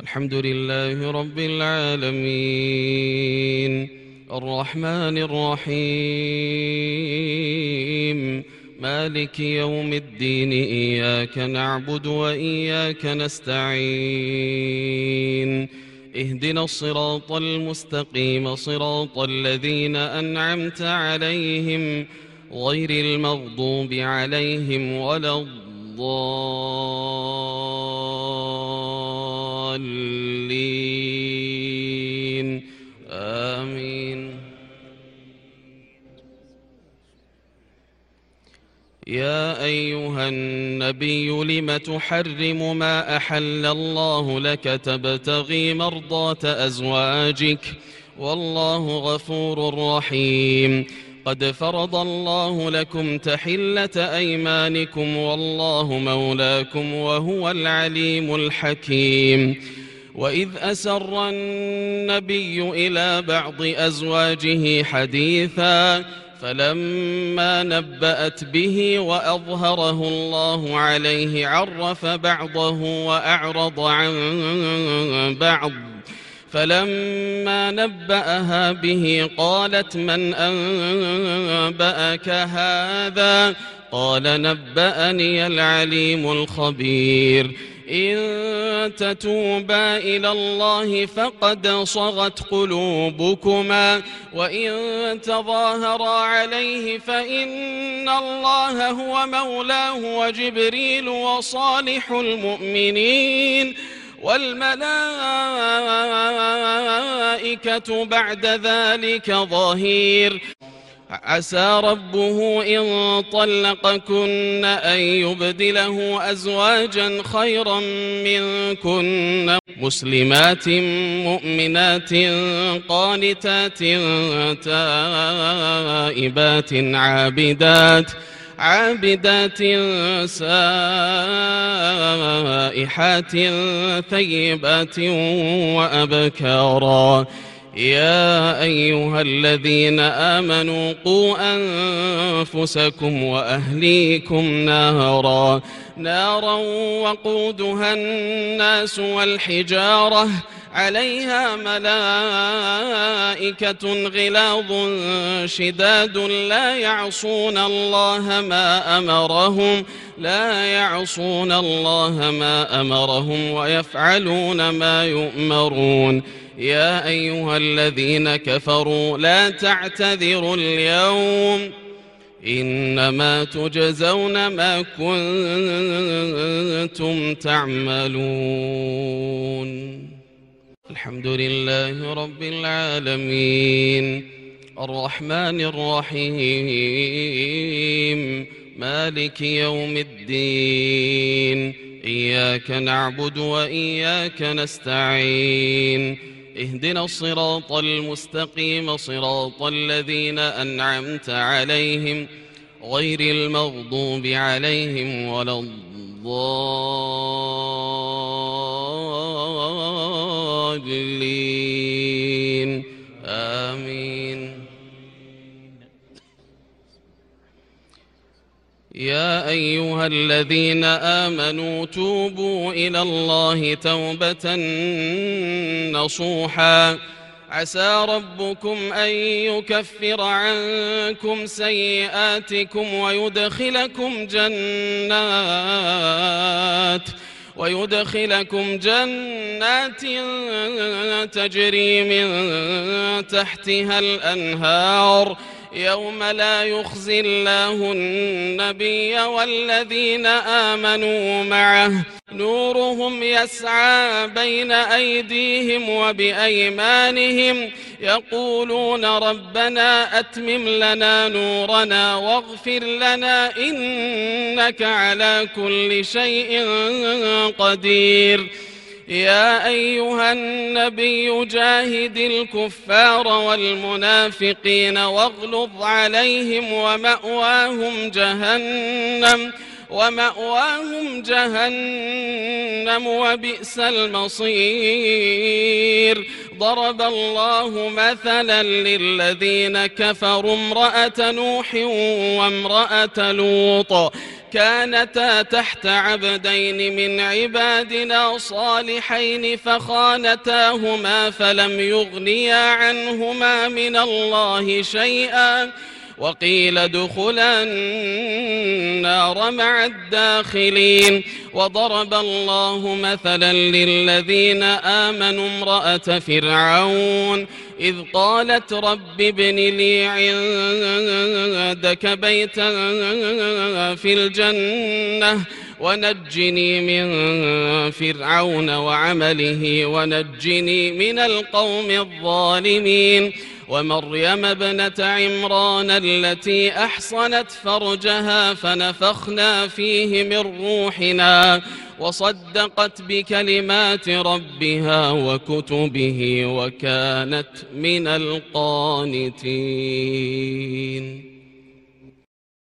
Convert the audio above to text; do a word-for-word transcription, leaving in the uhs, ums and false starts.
الحمد لله رب العالمين الرحمن الرحيم مالك يوم الدين إياك نعبد وإياك نستعين اهدنا الصراط المستقيم صراط الذين أنعمت عليهم غير المغضوب عليهم ولا الضالين آمين. يا أيها النبي لم تحرم ما أحل الله لك تبتغي مرضات أزواجك والله غفور رحيم. قد فرض الله لكم تحلة أيمانكم والله مولاكم وهو العليم الحكيم. وإذ أسر النبي إلى بعض أزواجه حديثا فلما نبأت به وأظهره الله عليه عرف بعضه وأعرض عن بعض فلما نبأها به قالت من أنبأك هذا قال نبأني العليم الخبير. إن تتوبا إلى الله فقد صغت قلوبكما وإن تظاهرا عليه فإن الله هو مولاه وجبريل وصالح المؤمنين والملائكة بعد ذلك ظهير. عسى ربه إن طلقكن أن يبدله أزواجا خيرا منكن مسلمات مؤمنات قانتات تائبات عابدات عابدات سائحات ثيبات وأبكارا. يا أيها الذين آمنوا قوا أنفسكم وأهليكم نارا نارا وقودها الناس والحجارة عليها ملائكة غلاظ شداد لا يعصون الله ما أمرهم لا يعصون الله ما أمرهم ويفعلون ما يؤمرون. يا أيها الذين كفروا لا تعتذروا اليوم إنما تجزون ما كنتم تعملون. الحمد لله رب العالمين الرحمن الرحيم مالك يوم الدين إياك نعبد وإياك نستعين اهدنا الصراط المستقيم صراط الذين أنعمت عليهم غير المغضوب عليهم ولا الضالين آمين. يا أيها الذين آمنوا توبوا إلى الله توبة نصوحا عسى ربكم أن يكفر عنكم سيئاتكم ويدخلكم جنات ويدخلكم جنات تجري من تحتها الأنهار يوم لا يخزي الله النبي والذين آمنوا معه نورهم يسعى بين أيديهم وبأيمانهم يقولون ربنا أتمم لنا نورنا واغفر لنا إنك على كل شيء قدير. يا أيها النبي جاهد الكفار والمنافقين واغلظ عليهم ومأواهم جهنم ومأواهم جهنم وبئس المصير. ضرب الله مثلا للذين كفروا امرأة نوح وامرأة لوط كانتا تحت عبدين من عبادنا صالحين فخانتاهما فلم يغنيا عنهما من الله شيئا وقيل ادخلا النار مع الداخلين. وضرب الله مثلا للذين آمنوا امرأة فرعون إذ قالت رب ابن لي عندك بيتا في الجنة ونجني من فرعون وعمله ونجني من القوم الظالمين. ومريم ابنة عمران التي أحصنت فرجها فنفخنا فيه من روحنا وصدقت بكلمات ربها وكتبه وكانت من القانتين.